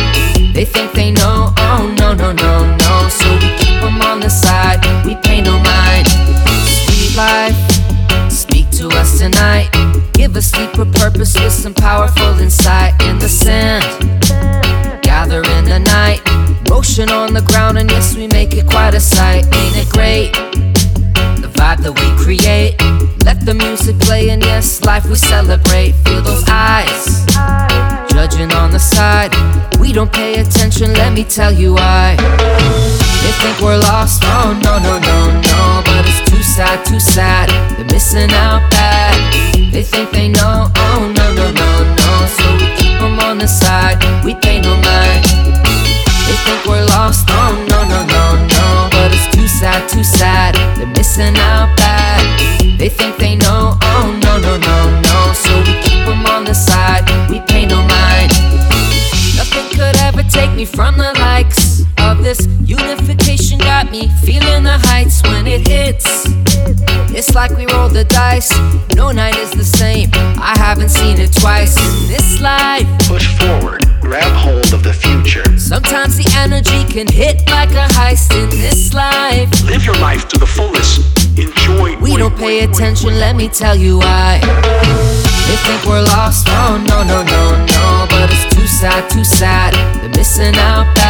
They think they know, oh no, no, no, no. So we keep them on the side, we pay no mind. Sweet life, speak to us tonight. Give us deeper purpose with some powerful insight. In the sand, gather in the night. Motion on the ground, and yes, we make it quite a sight. Ain't it great, the vibe that we create? Let the music play, and yes, life we celebrate. Feel those eyes, judging on the side. We don't pay attention, let me tell you why. They think we're lost, oh no, no, no, no. But it's too sad, they're missing out bad. They think they know, oh no, no, no, no. So we keep them on the side, we pay no mind. They think we're lost, oh no, no, no, no. But it's too sad, they're missing out bad. They think they know, oh no, no, no, no. So we keep them on the side, we pay no mind. Nothing could ever take me from the likes of this unification. Got me feeling the heights when it hits. It's like we rolled the dice, no night is the same. I haven't seen it twice in this life. Push forward, grab hold of the future. Sometimes the energy can hit like a heist in this life. Live your life to the fullest, enjoy. We don't pay attention, let me tell you why. They think we're lost, oh no, no, no, no. But it's too sad, they're missing out